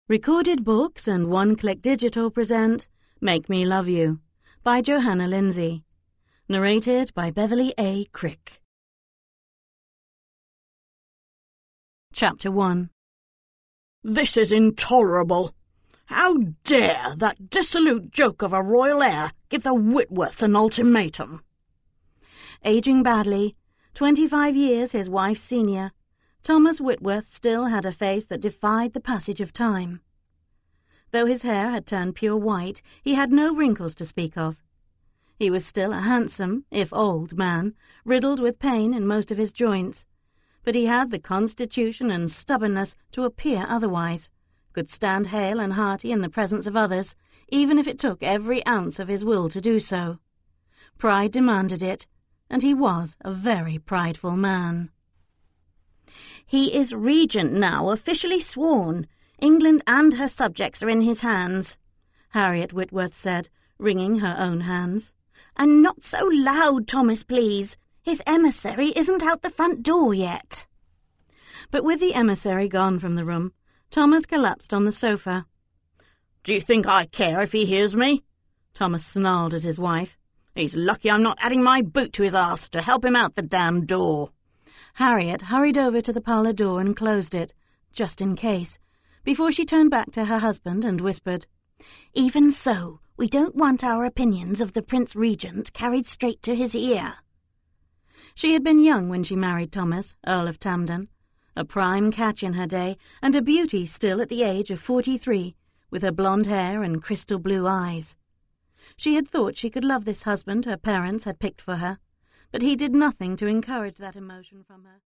Recorded Books and One Click Digital present Make Me Love You by Johanna Lindsay. Narrated by Beverly A. Crick. Chapter 1. This is intolerable. How dare that dissolute joke of a royal heir give the Whitworths an ultimatum? Aging badly, 25 years his wife's senior, Thomas Whitworth still had a face that defied the passage of time. Though his hair had turned pure white, he had no wrinkles to speak of. He was still a handsome, if old, man, riddled with pain in most of his joints, but he had the constitution and stubbornness to appear otherwise, could stand hale and hearty in the presence of others, even if it took every ounce of his will to do so. Pride demanded it, and he was a very prideful man. "He is regent now, officially sworn. England and her subjects are in his hands," Harriet Whitworth said, wringing her own hands. "And not so loud, Thomas, please. His emissary isn't out the front door yet." But with the emissary gone from the room, Thomas collapsed on the sofa. "Do you think I care if he hears me?" Thomas snarled at his wife. "He's lucky I'm not adding my boot to his arse to help him out the damned door." Harriet hurried over to the parlour door and closed it, just in case, before she turned back to her husband and whispered, "Even so, we don't want our opinions of the Prince Regent carried straight to his ear." She had been young when she married Thomas, Earl of Tamden, a prime catch in her day, and a beauty still at the age of 43, with her blonde hair and crystal blue eyes. She had thought she could love this husband her parents had picked for her, but he did nothing to encourage that emotion from her.